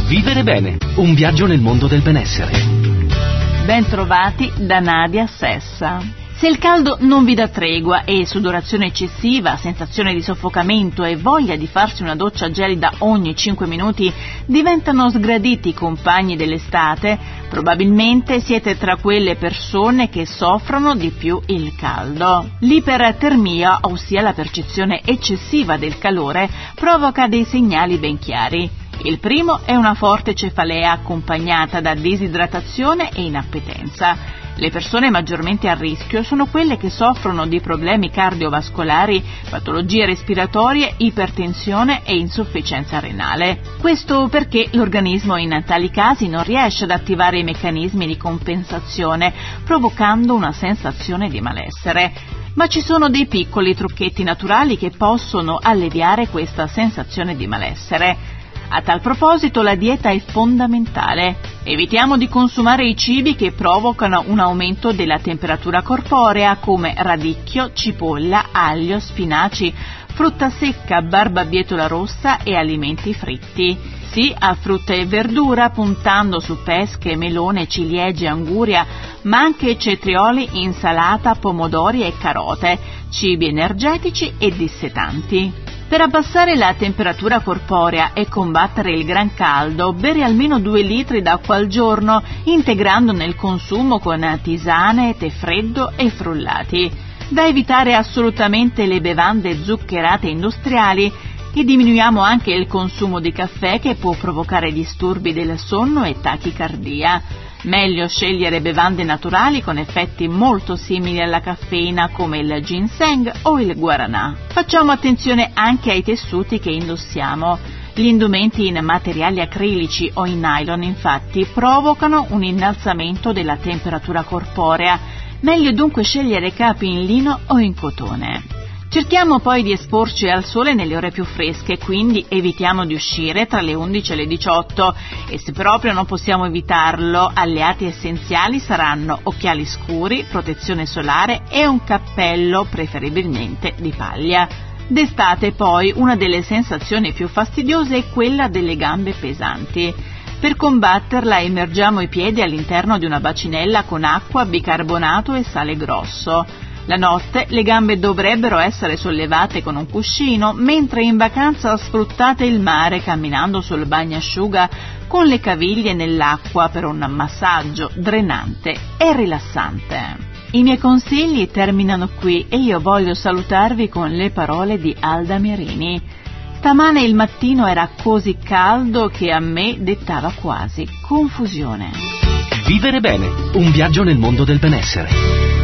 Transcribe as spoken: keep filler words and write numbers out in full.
Vivere bene, un viaggio nel mondo del benessere. Ben trovati da Nadia Sessa. Se il caldo non vi dà tregua e sudorazione eccessiva, sensazione di soffocamento e voglia di farsi una doccia gelida ogni cinque minuti diventano sgraditi compagni dell'estate, probabilmente siete tra quelle persone che soffrono di più il caldo. L'ipertermia, ossia la percezione eccessiva del calore, provoca dei segnali ben chiari. Il primo è una forte cefalea accompagnata da disidratazione e inappetenza. Le persone maggiormente a rischio sono quelle che soffrono di problemi cardiovascolari, patologie respiratorie, ipertensione e insufficienza renale. Questo perché l'organismo in tali casi non riesce ad attivare i meccanismi di compensazione, provocando una sensazione di malessere. Ma ci sono dei piccoli trucchetti naturali che possono alleviare questa sensazione di malessere. A tal proposito la dieta è fondamentale. Evitiamo di consumare i cibi che provocano un aumento della temperatura corporea come radicchio, cipolla, aglio, spinaci, frutta secca, barbabietola rossa e alimenti fritti. Sì a frutta e verdura puntando su pesche, melone, ciliegie, anguria, ma anche cetrioli, insalata, pomodori e carote, cibi energetici e dissetanti. Per abbassare la temperatura corporea e combattere il gran caldo, bere almeno due litri d'acqua al giorno, integrando nel consumo con tisane, tè freddo e frullati. Da evitare assolutamente le bevande zuccherate industriali e diminuiamo anche il consumo di caffè che può provocare disturbi del sonno e tachicardia. Meglio scegliere bevande naturali con effetti molto simili alla caffeina come il ginseng o il guaranà. Facciamo attenzione anche ai tessuti che indossiamo. Gli indumenti in materiali acrilici o in nylon infatti provocano un innalzamento della temperatura corporea. Meglio dunque scegliere capi in lino o in cotone. Cerchiamo poi di esporci al sole nelle ore più fresche, quindi evitiamo di uscire tra le undici e le diciotto e se proprio non possiamo evitarlo, alleati essenziali saranno occhiali scuri, protezione solare e un cappello, preferibilmente di paglia. D'estate poi una delle sensazioni più fastidiose è quella delle gambe pesanti. Per combatterla immergiamo i piedi all'interno di una bacinella con acqua, bicarbonato e sale grosso. La notte le gambe dovrebbero essere sollevate con un cuscino, mentre in vacanza sfruttate il mare camminando sul bagnasciuga con le caviglie nell'acqua per un massaggio drenante e rilassante. I miei consigli terminano qui e io voglio salutarvi con le parole di Alda Merini. Stamane il mattino era così caldo che a me dettava quasi confusione. Vivere bene, un viaggio nel mondo del benessere.